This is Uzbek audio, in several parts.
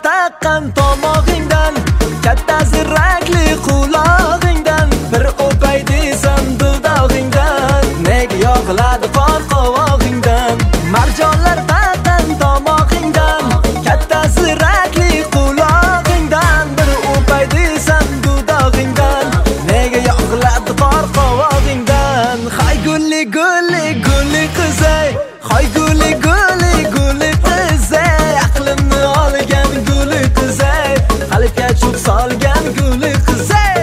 taqqan tomog'ingdan, katta zirrakli qulog'ingdan, bir o'pay desam dudog'ingdan, nega yog'iladi qor qovog'ingdan. Marjonlar taqqan tomog'ingdan, katta zirrakli qulog'ingdan, bir o'pay desam dudog'ingdan, nega yog'iladi qor qovog'ingdan. Hay gulli gulli gulli qizay, hay gulli gulli gulli qizay, aqlimni olgan gulli qizay, qalbga cho'q solgan gulli qizay.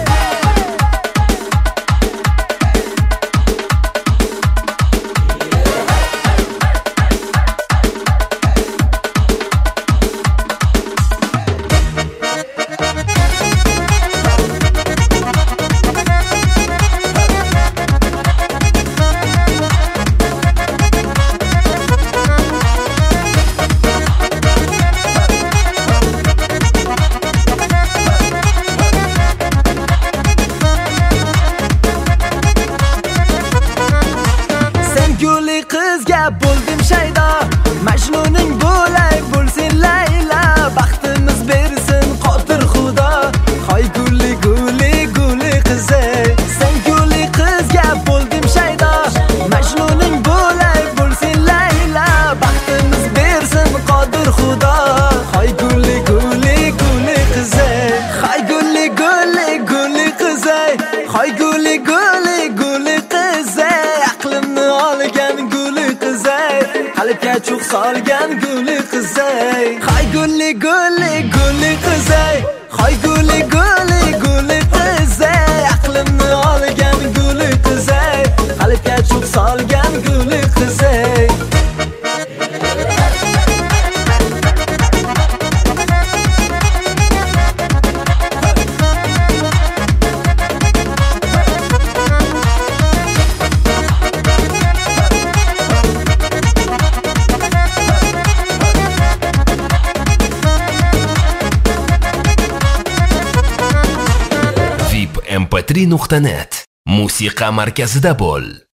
Gulli qizga bo'ldim shaydo, Majnuning bo'lay bo'lsin Layla, baxtimiz bersin qodir Xudo. Hoy gulli gulli gulli qizay, sen gulli qizga bo'ldim shaydo, Majnuning bo'lay bo'lsin Layla, baxtimiz bersin qodir Xudo. Hoy gulli gulli gulli qizay, hoy gulli gulli gulli qizay, hoy gulli gulli gulli qizay, aqlimni olgan gulli qizay, qalbga cho'q solgan gulli qizay. Hay gulli gulli gulli qizay, hay gulli gulli gulli qizay, aqlimni olgan gulli qizay, qalbga cho'q solgan gulli qizay. mp3.net musiqa markazida bo'l.